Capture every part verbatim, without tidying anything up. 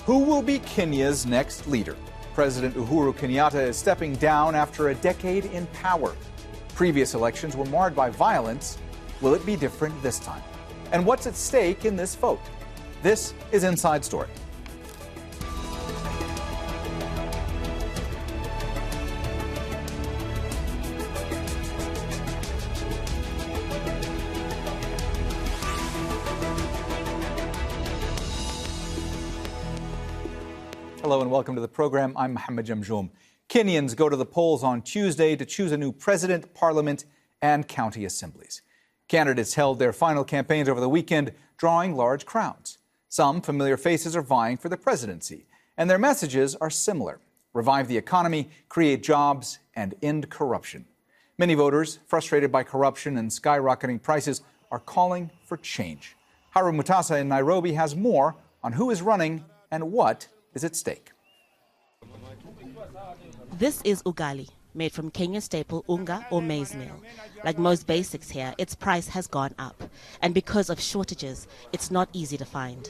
Who will be Kenya's next leader? President Uhuru Kenyatta is stepping down after a decade in power. Previous elections were marred by violence. Will it be different this time? And what's at stake in this vote? This is Inside Story. Hello and welcome to the program. I'm Mohammed Jamjoom. Kenyans go to the polls on Tuesday to choose a new president, parliament, and county assemblies. Candidates held their final campaigns over the weekend, drawing large crowds. Some familiar faces are vying for the presidency, and their messages are similar: revive the economy, create jobs, and end corruption. Many voters, frustrated by corruption and skyrocketing prices, are calling for change. Harun Mutasa in Nairobi has more on who is running and what is at stake. This is ugali, made from Kenya staple unga or maize meal. Like most basics here, its price has gone up. And because of shortages, it's not easy to find.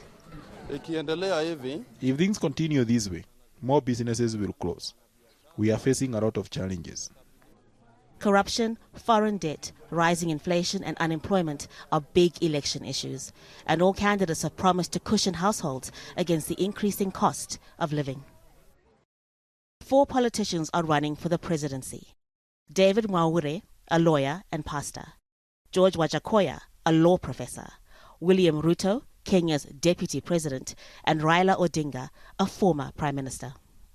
If things continue this way, more businesses will close. We are facing a lot of challenges. Corruption, foreign debt, rising inflation and unemployment are big election issues. And all candidates have promised to cushion households against the increasing cost of living. Four politicians are running for the presidency. David Mwaure, a lawyer and pastor. George Wajackoyah, a law professor. William Ruto, Kenya's deputy president. And Raila Odinga, a former prime minister.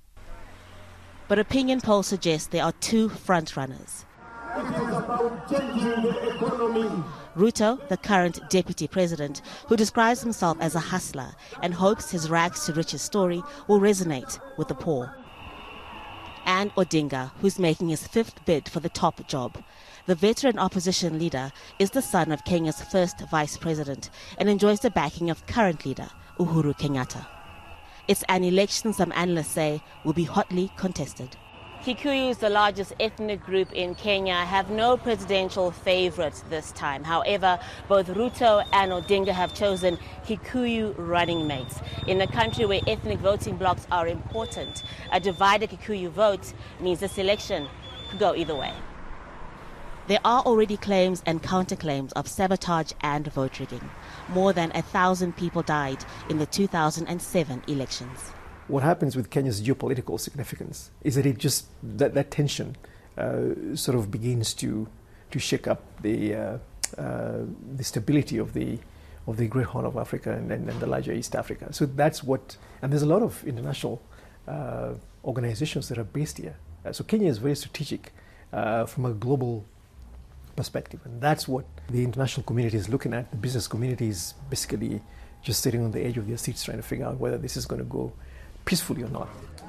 But opinion polls suggest there are two front-runners. It is about changing the economy. Ruto, the current deputy president, who describes himself as a hustler and hopes his rags to riches story will resonate with the poor. And Odinga, who's making his fifth bid for the top job. The veteran opposition leader is the son of Kenya's first vice president and enjoys the backing of current leader Uhuru Kenyatta. It's an election some analysts say will be hotly contested. Kikuyus, the largest ethnic group in Kenya, have no presidential favorite this time. However, both Ruto and Odinga have chosen Kikuyu running mates. In a country where ethnic voting blocks are important, a divided Kikuyu vote means this election could go either way. There are already claims and counterclaims of sabotage and vote rigging. More than a thousand people died in the two thousand seven elections. What happens with Kenya's geopolitical significance is that it just that, that tension uh, sort of begins to to shake up the uh, uh, the stability of the of the Great Horn of Africa and, and, and the larger East Africa. So that's what, and there's a lot of international uh, organizations that are based here. Uh, so Kenya is very strategic uh, from a global perspective, and that's what the international community is looking at. The business community is basically just sitting on the edge of their seats trying to figure out whether this is going to go peacefully or not.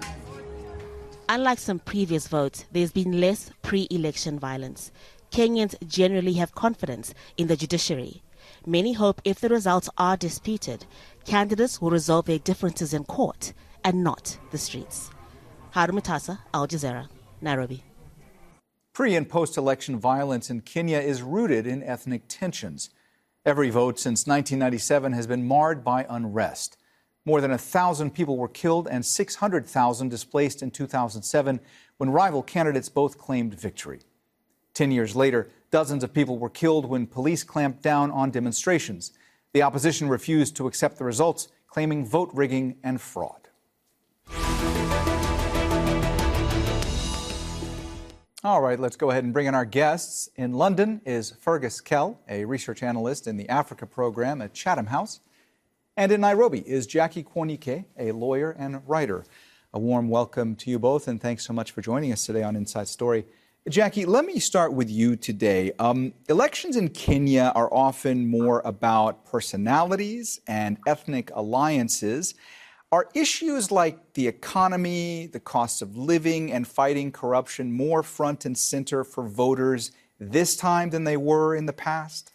Unlike some previous votes, there's been less pre-election violence. Kenyans generally have confidence in the judiciary. Many hope if the results are disputed, candidates will resolve their differences in court and not the streets. Harun Mutasa, Al Jazeera, Nairobi. Pre- and post-election violence in Kenya is rooted in ethnic tensions. Every vote since nineteen ninety-seven has been marred by unrest. More than one thousand people were killed and six hundred thousand displaced in two thousand seven when rival candidates both claimed victory. Ten years later, dozens of people were killed when police clamped down on demonstrations. The opposition refused to accept the results, claiming vote rigging and fraud. All right, let's go ahead and bring in our guests. In London is Fergus Kell, a research analyst in the Africa program at Chatham House. And in Nairobi is Jackie Kwanyike, a lawyer and writer. A warm welcome to you both, and thanks so much for joining us today on Inside Story. Jackie, let me start with you today. Um, elections in Kenya are often more about personalities and ethnic alliances. Are issues like the economy, the cost of living, and fighting corruption more front and center for voters this time than they were in the past?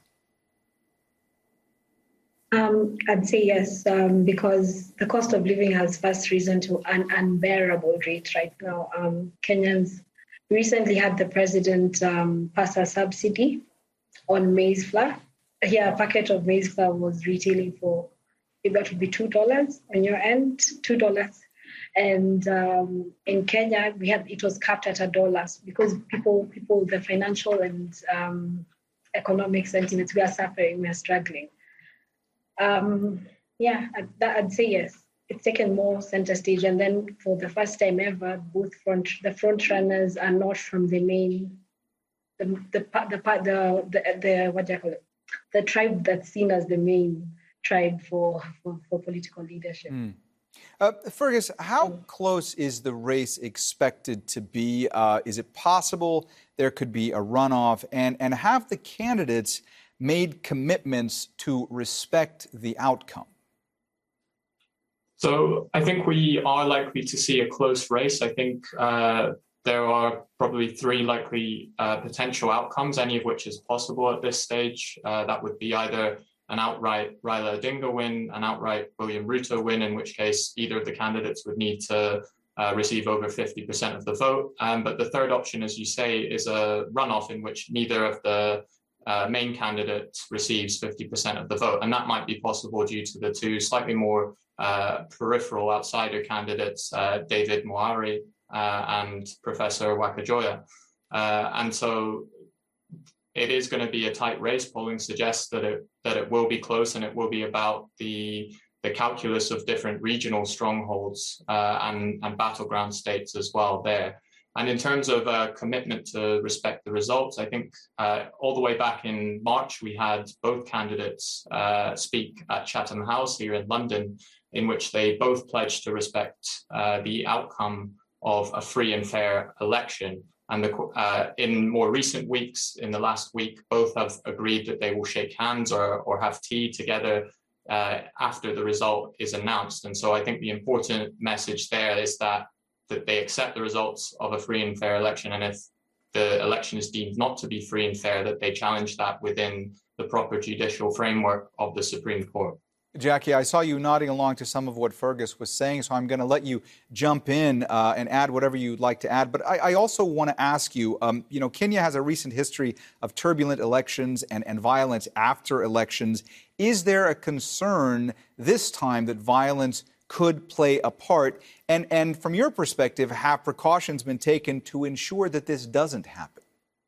Um, I'd say yes, um, because the cost of living has first risen to an unbearable rate right now. Um, Kenyans recently had the president um, pass a subsidy on maize flour. Here, a packet of maize flour was retailing for maybe that would be two dollars on your end, two dollars. And um, in Kenya, we had it was capped at a dollar because people, people, the financial and um, economic sentiments, we are suffering, we are struggling. Um, yeah, I'd, I'd say yes. It's taken more center stage, and then for the first time ever, both front the front runners are not from the main, the the the the the, the what do you call it, the tribe that's seen as the main tribe for for, for political leadership. Mm. Uh, Fergus, how close is the race expected to be? Uh, is it possible there could be a runoff? And, and have the candidates made commitments to respect the outcome? So I think we are likely to see a close race. I think uh, there are probably three likely uh, potential outcomes, any of which is possible at this stage. Uh, that would be either an outright Raila Odinga win, an outright William Ruto win, in which case either of the candidates would need to uh, receive over fifty percent of the vote. Um, but the third option, as you say, is a runoff in which neither of the uh, main candidates receives fifty percent of the vote. And that might be possible due to the two slightly more uh, peripheral outsider candidates, uh, David Moari uh, and Professor Wakajoya. Uh, and so it is going to be a tight race. Polling suggests that it that it will be close, and it will be about the the calculus of different regional strongholds uh, and and battleground states as well there. And in terms of uh, commitment to respect the results, I think uh, all the way back in March we had both candidates uh, speak at Chatham House here in London, in which they both pledged to respect uh, the outcome of a free and fair election. And the, uh, in more recent weeks, in the last week, both have agreed that they will shake hands or, or have tea together uh, after the result is announced. And so I think the important message there is that, that they accept the results of a free and fair election. And if the election is deemed not to be free and fair, that they challenge that within the proper judicial framework of the Supreme Court. Jackie, I saw you nodding along to some of what Fergus was saying, so I'm going to let you jump in uh, and add whatever you'd like to add. But I, I also want to ask you, um, you know, Kenya has a recent history of turbulent elections and, and violence after elections. Is there a concern this time that violence could play a part? And, and from your perspective, have precautions been taken to ensure that this doesn't happen?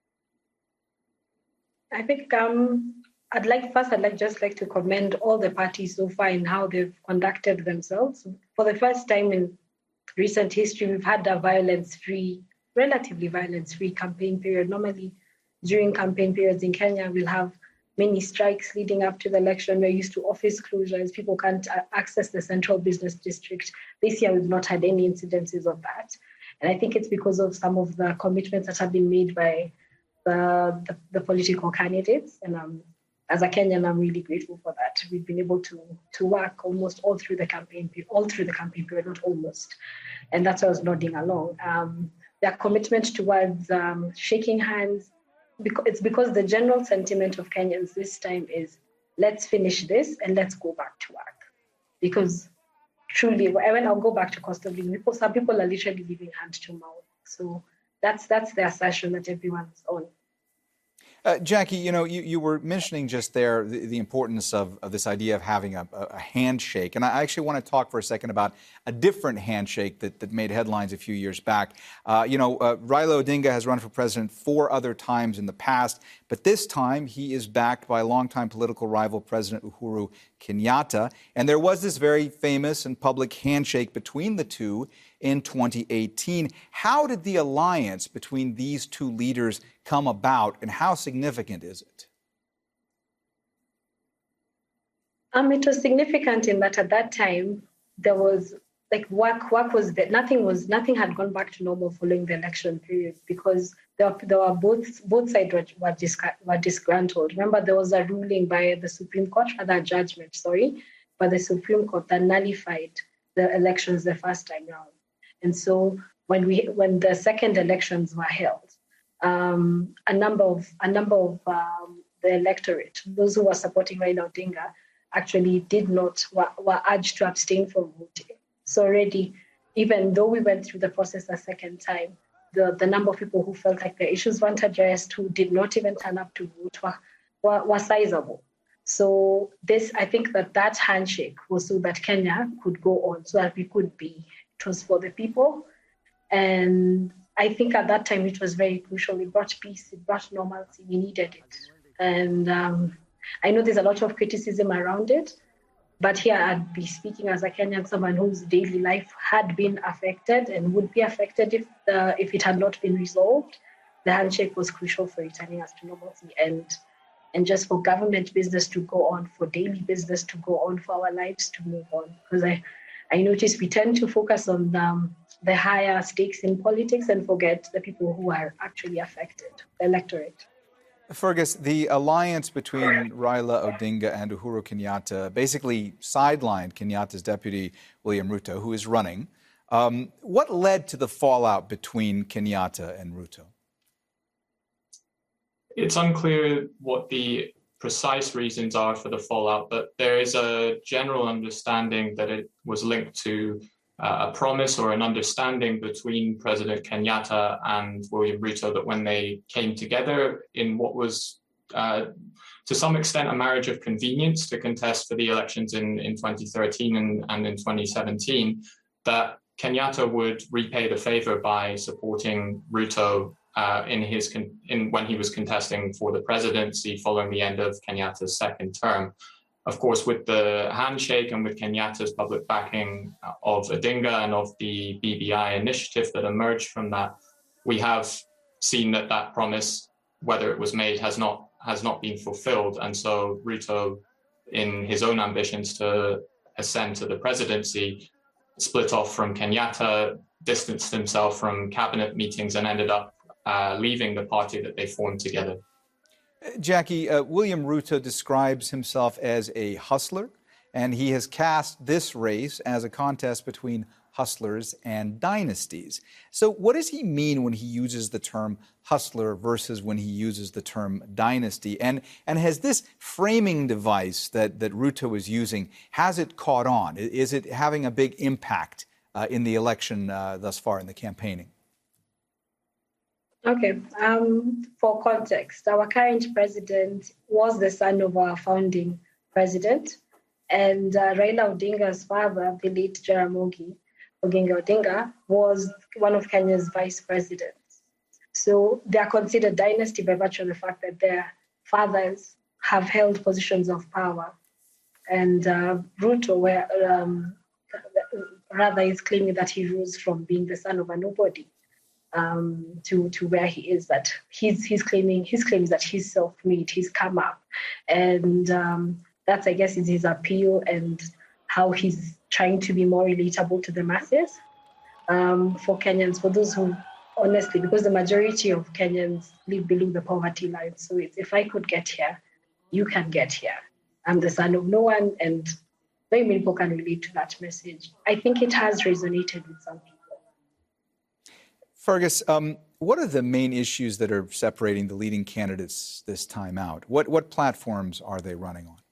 I think... Um... I'd like first, I'd like just like to commend all the parties so far in how they've conducted themselves. For the first time in recent history, we've had a violence-free, relatively violence-free campaign period. Normally, during campaign periods in Kenya, we'll have many strikes leading up to the election. We're used to office closures. People can't access the central business district. This year, we've not had any incidences of that. And I think it's because of some of the commitments that have been made by the, the, the political candidates. And um, as a Kenyan, I'm really grateful for that. We've been able to to work almost all through the campaign, all through the campaign period, not almost. And that's why I was nodding along. Um, their commitment towards um, shaking hands, because it's because the general sentiment of Kenyans this time is, let's finish this and let's go back to work. Because truly, when I'll go back to cost of living, people, some people are literally living hand to mouth. So that's that's the assertion that everyone's on. Uh, Jackie, you know, you, you were mentioning just there the, the importance of, of this idea of having a, a handshake. And I actually want to talk for a second about a different handshake that, that made headlines a few years back. Uh, you know, uh, Raila Odinga has run for president four other times in the past, but this time he is backed by longtime political rival President Uhuru Kenyatta. And there was this very famous and public handshake between the two in twenty eighteen. How did the alliance between these two leaders come about, and how significant is it? Um, it was significant in that at that time there was like work. Work was that nothing was nothing had gone back to normal following the election period, because there were, there were both both sides were were, disca- were disgruntled. Remember, there was a ruling by the Supreme Court, rather a judgment, sorry, by the Supreme Court that nullified the elections the first time round. And so when we when the second elections were held, um, a number of a number of um, the electorate, those who were supporting Raila Odinga, actually did not were, were urged to abstain from voting. So already, even though we went through the process a second time, the, the number of people who felt like their issues weren't addressed, who did not even turn up to vote, were, were, were sizable. So this, I think that that handshake was so that Kenya could go on, so that we could be, it was for the people. And I think at that time it was very crucial. It brought peace, it brought normalcy, we needed it. And um, I know there's a lot of criticism around it, but here I'd be speaking as a Kenyan, someone whose daily life had been affected and would be affected if the, if it had not been resolved. The handshake was crucial for returning us to normalcy and and just for government business to go on, for daily business to go on, for our lives to move on. Because I, I notice we tend to focus on um, the higher stakes in politics and forget the people who are actually affected, the electorate. Fergus, the alliance between Raila Odinga and Uhuru Kenyatta basically sidelined Kenyatta's deputy, William Ruto, who is running. Um, what led to the fallout between Kenyatta and Ruto? It's unclear what the precise reasons are for the fallout, but there is a general understanding that it was linked to uh, a promise or an understanding between President Kenyatta and William Ruto that when they came together in what was uh, to some extent a marriage of convenience to contest for the elections in, in twenty thirteen and, and in twenty seventeen, that Kenyatta would repay the favor by supporting Ruto Uh, in his con- in when he was contesting for the presidency following the end of Kenyatta's second term. Of course, with the handshake and with Kenyatta's public backing of Odinga and of the B B I initiative that emerged from that, we have seen that that promise, whether it was made, has not has not been fulfilled. And so Ruto, in his own ambitions to ascend to the presidency, split off from Kenyatta, distanced himself from cabinet meetings, and ended up Uh, leaving the party that they formed together. Jackie, uh, William Ruto describes himself as a hustler, and he has cast this race as a contest between hustlers and dynasties. So what does he mean when he uses the term hustler versus when he uses the term dynasty? And, and has this framing device that, that Ruto is using, has it caught on? Is it having a big impact uh, in the election uh, thus far in the campaigning? Okay, um, for context, our current president was the son of our founding president, and uh, Raila Odinga's father, the late Jaramogi Oginga Odinga, was one of Kenya's vice presidents. So they are considered dynasty by virtue of the fact that their fathers have held positions of power. And uh, Ruto, where, um, rather, is claiming that he rose from being the son of a nobody. Um, to to where he is, that he's he's claiming his claims that he's self-made, he's come up, and um, that's I guess is his appeal and how he's trying to be more relatable to the masses. Um, for Kenyans, for those who honestly, because the majority of Kenyans live below the poverty line, so it's if I could get here, you can get here. I'm the son of no one, and very many people can relate to that message. I think it has resonated with some people. Fergus, um, what are the main issues that are separating the leading candidates this time out? What what platforms are they running on?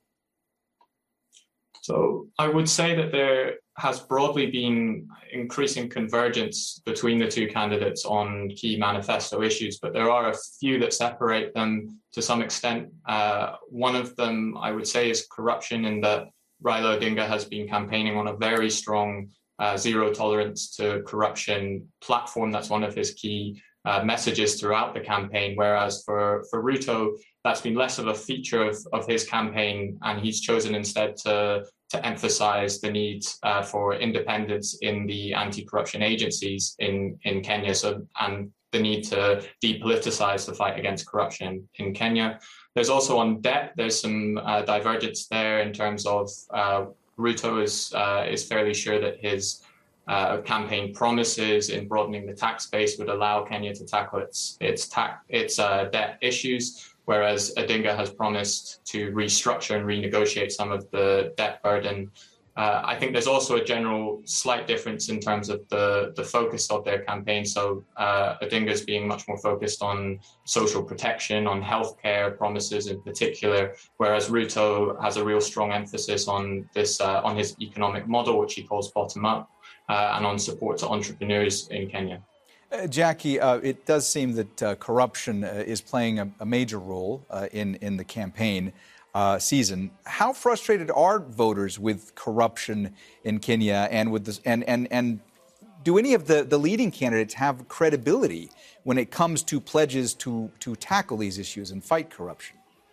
So I would say that there has broadly been increasing convergence between the two candidates on key manifesto issues, but there are a few that separate them to some extent. Uh, one of them, I would say, is corruption, in that Raila Odinga has been campaigning on a very strong Uh, zero tolerance to corruption platform. That's one of his key uh, messages throughout the campaign, whereas for, for Ruto, that's been less of a feature of, of his campaign, and he's chosen instead to, to emphasize the need uh, for independence in the anti-corruption agencies in, in Kenya, so, and the need to depoliticize the fight against corruption in Kenya. There's also on debt, there's some uh, divergence there in terms of uh, Ruto is uh, is fairly sure that his uh, campaign promises in broadening the tax base would allow Kenya to tackle its its tax its uh, debt issues, whereas Odinga has promised to restructure and renegotiate some of the debt burden. Uh, I think there's also a general slight difference in terms of the, the focus of their campaign. So uh, Odinga's being much more focused on social protection, on healthcare promises in particular, whereas Ruto has a real strong emphasis on this, uh, on his economic model, which he calls bottom up, uh, and on support to entrepreneurs in Kenya. Uh, Jackie, uh, it does seem that uh, corruption uh, is playing a, a major role uh, in, in the campaign. uh, season. How frustrated are voters with corruption in Kenya, and with this, and and and do any of the, the leading candidates have credibility when it comes to pledges to to tackle these issues and fight corruption?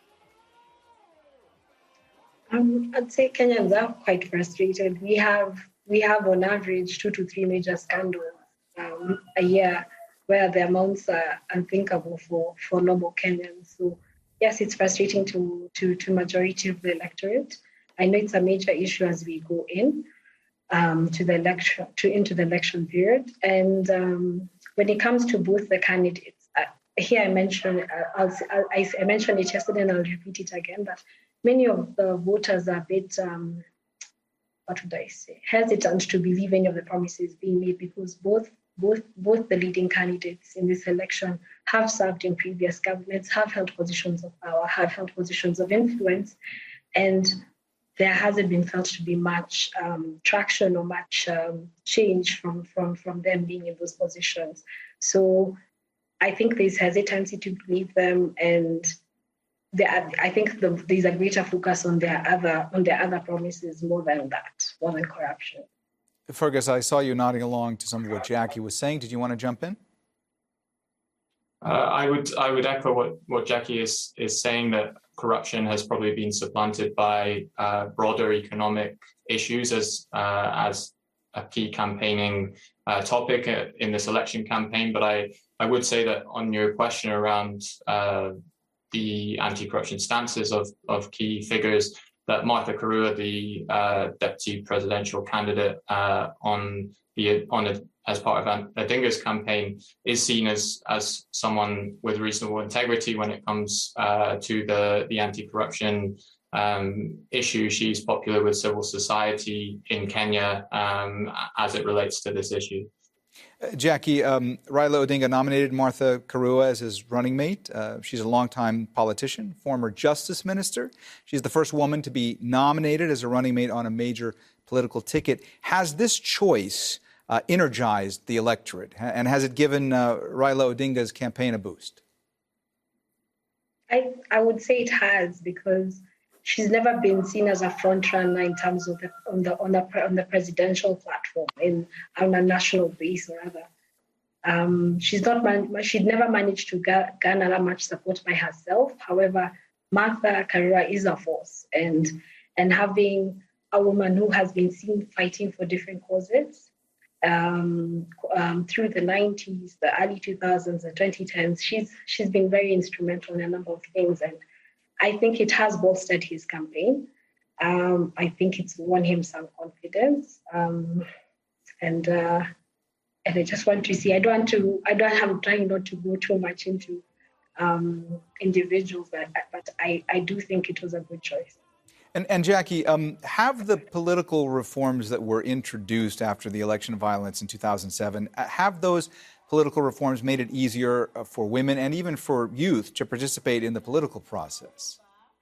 Um, I'd say Kenyans are quite frustrated. We have we have on average two to three major scandals um, a year, where the amounts are unthinkable for, for normal Kenyans. So yes, it's frustrating to, to to majority of the electorate. I know it's a major issue as we go in um, to the election to into the election period. And um, when it comes to both the candidates, uh, here I mentioned uh, I'll, I, I mentioned it yesterday and I'll repeat it again, that many of the voters are a bit, um, what would I say, hesitant to believe any of the promises being made, because both both both the leading candidates in this election have served in previous governments, have held positions of power, have held positions of influence, and there hasn't been felt to be much um, traction or much um, change from, from, from them being in those positions. So I think there's hesitancy to believe them, and Are, I think the, there's a greater focus on their other on their other promises more than that, more than corruption. Fergus, I saw you nodding along to some of what Jackie was saying. Did you want to jump in? Uh, I would I would echo what, what Jackie is is saying, that corruption has probably been supplanted by uh, broader economic issues as uh, as a key campaigning uh, topic in this election campaign. But I, I would say that on your question around uh, the anti-corruption stances of, of key figures, that Martha Karua, the uh, deputy presidential candidate uh, on the on a, as part of Odinga's campaign, is seen as as someone with reasonable integrity when it comes uh, to the the anti-corruption um, issue. She's popular with civil society in Kenya um, as it relates to this issue. Uh, Jackie, um, Raila Odinga nominated Martha Karua as his running mate. Uh, she's a longtime politician, former justice minister. She's the first woman to be nominated as a running mate on a major political ticket. Has this choice uh, energized the electorate, and has it given uh, Raila Odinga's campaign a boost? I, I would say it has, because she's never been seen as a front runner in terms of the on the on the on the presidential platform in on a national base, rather. Um, she's not man, she'd never managed to ga- garner much support by herself. However, Martha Karua is a force, and and having a woman who has been seen fighting for different causes um, um, through the nineties, the early two thousands, the twenty tens, she's she's been very instrumental in a number of things, and I think it has bolstered his campaign. Um, I think it's won him some confidence, um, and uh, and I just want to see. I don't want to. I don't. I'm trying not to go too much into um, individuals, but but I, I do think it was a good choice. And, and Jackie, um, have the political reforms that were introduced after the election violence in two thousand seven, have those political reforms made it easier for women and even for youth to participate in the political process?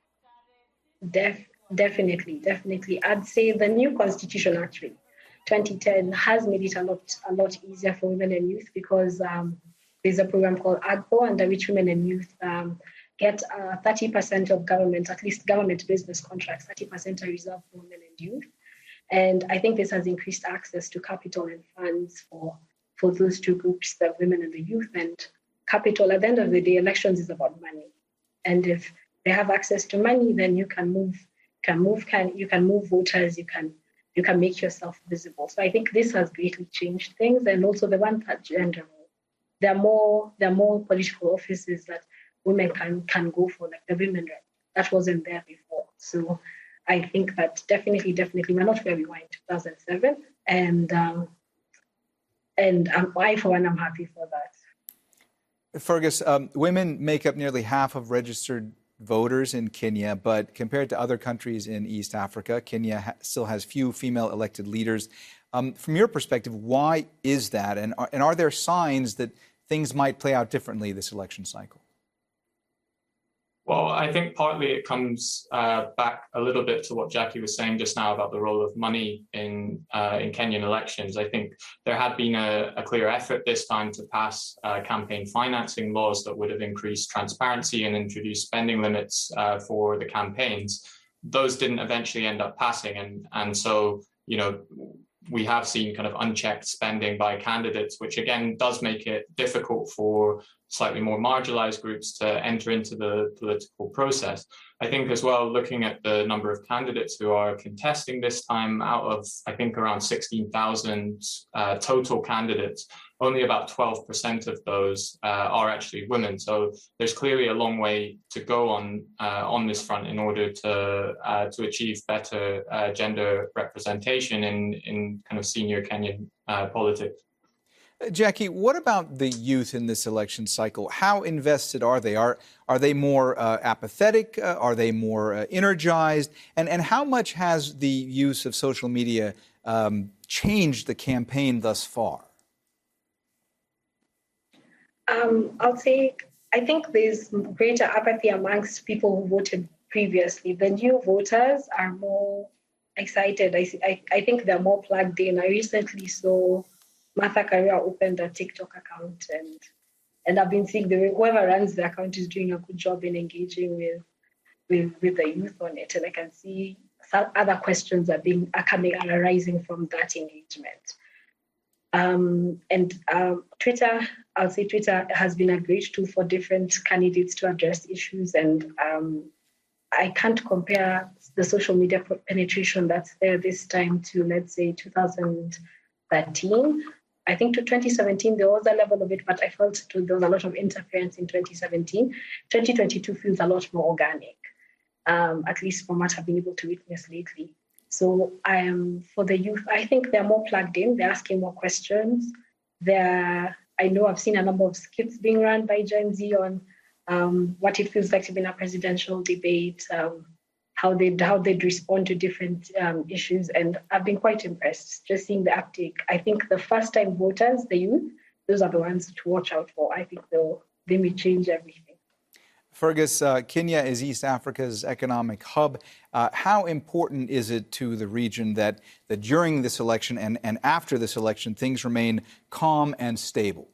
Def, definitely, definitely. I'd say the new constitution, actually, twenty ten, has made it a lot, a lot easier for women and youth, because um, there's a program called AGPO, under which women and youth um, get uh, thirty percent of government, at least government business contracts, thirty percent are reserved for women and youth. And I think this has increased access to capital and funds for for those two groups, the women and the youth. And capital, at the end of the day, elections is about money. And if they have access to money, then you can move, can move, can you can move voters, you can you can make yourself visible. So I think this has greatly changed things. And also the one that gender role. There are more there are more political offices that women can can go for, like the women rep. That wasn't there before. So I think that definitely, definitely, we're not where we were in two thousand seven. And um, And um, I, for one, I'm happy for that. Fergus, um, women make up nearly half of registered voters in Kenya, but compared to other countries in East Africa, Kenya ha- still has few female elected leaders. Um, from your perspective, why is that? And are, and are there signs that things might play out differently this election cycle? Well, I think partly it comes uh, back a little bit to what Jackie was saying just now about the role of money in uh, in Kenyan elections. I think there had been a, a clear effort this time to pass uh, campaign financing laws that would have increased transparency and introduced spending limits uh, for the campaigns. Those didn't eventually end up passing, and and so you know we have seen kind of unchecked spending by candidates, which again does make it difficult for slightly more marginalized groups to enter into the political process. I think as well, looking at the number of candidates who are contesting this time, out of, I think, around sixteen thousand uh, total candidates, only about twelve percent of those uh, are actually women. So there's clearly a long way to go on uh, on this front in order to uh, to achieve better uh, gender representation in, in kind of senior Kenyan uh, politics. Jackie, what about the youth in this election cycle? How invested are they? Are are they more uh, apathetic? Uh, are they more uh, energized? And and how much has the use of social media um, changed the campaign thus far? Um, I'll say I think there's greater apathy amongst people who voted previously. The new voters are more excited. I I, I think they're more plugged in. I recently saw Martha Karua opened a TikTok account, and and I've been seeing the whoever runs the account is doing a good job in engaging with with with the youth on it, and I can see some other questions are being are coming are arising from that engagement. Um, and um, Twitter, I'll say Twitter has been a great tool for different candidates to address issues, and um, I can't compare the social media penetration that's there this time to, let's say, two thousand thirteen. I think to twenty seventeen, there was a level of it, but I felt there was a lot of interference in twenty seventeen. twenty twenty-two feels a lot more organic, um, at least from what I've been able to witness lately. So I am for the youth, I think they're more plugged in. They're asking more questions. They're, I know I've seen a number of skits being run by Gen Z on um, what it feels like to be in a presidential debate, um, how they'd, how they'd respond to different um, issues. And I've been quite impressed just seeing the uptake. I think the first-time voters, the youth, those are the ones to watch out for. I think they'll, they may change everything. Fergus, uh, Kenya is East Africa's economic hub. Uh, how important is it to the region that, that during this election and, and after this election, things remain calm and stable?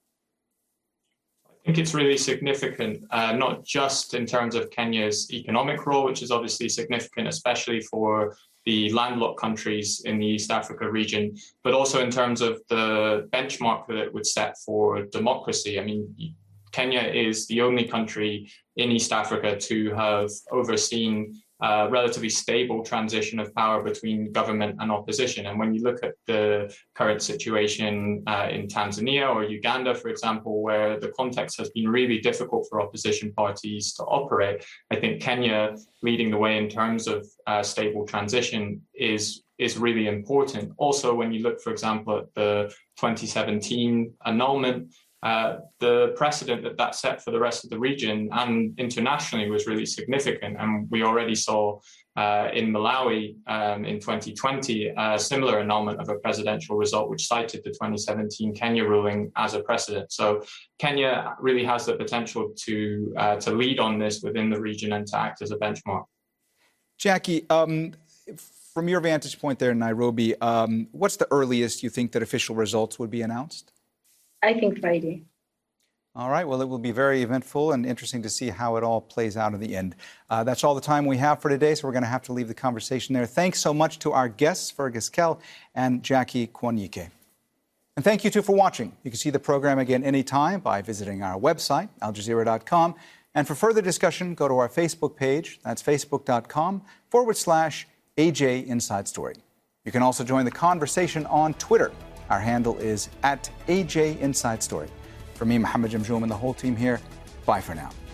I think it's really significant, uh, not just in terms of Kenya's economic role, which is obviously significant, especially for the landlocked countries in the East Africa region, but also in terms of the benchmark that it would set for democracy. I mean, Kenya is the only country in East Africa to have overseen a relatively stable transition of power between government and opposition. And when you look at the current situation uh, in Tanzania or Uganda, for example, where the context has been really difficult for opposition parties to operate, I think Kenya leading the way in terms of uh, stable transition is is really important. Also, when you look, for example, at the twenty seventeen annulment, Uh, the precedent that that set for the rest of the region and internationally was really significant. And we already saw uh, in Malawi um, in twenty twenty a similar annulment of a presidential result, which cited the twenty seventeen Kenya ruling as a precedent. So Kenya really has the potential to uh, to lead on this within the region and to act as a benchmark. Jackie, um, from your vantage point there in Nairobi, um, what's the earliest you think that official results would be announced? I think Friday. All right. Well, it will be very eventful and interesting to see how it all plays out in the end. Uh, that's all the time we have for today, so we're going to have to leave the conversation there. Thanks so much to our guests, Fergus Kell and Jackie Kwanyike. And thank you, too, for watching. You can see the program again anytime by visiting our website, al jazeera dot com. And for further discussion, go to our Facebook page. That's facebook.com forward slash AJ Inside Story. You can also join the conversation on Twitter. Our handle is at A J Inside Story. For me, Mohammed Jamjoom, and the whole team here, bye for now.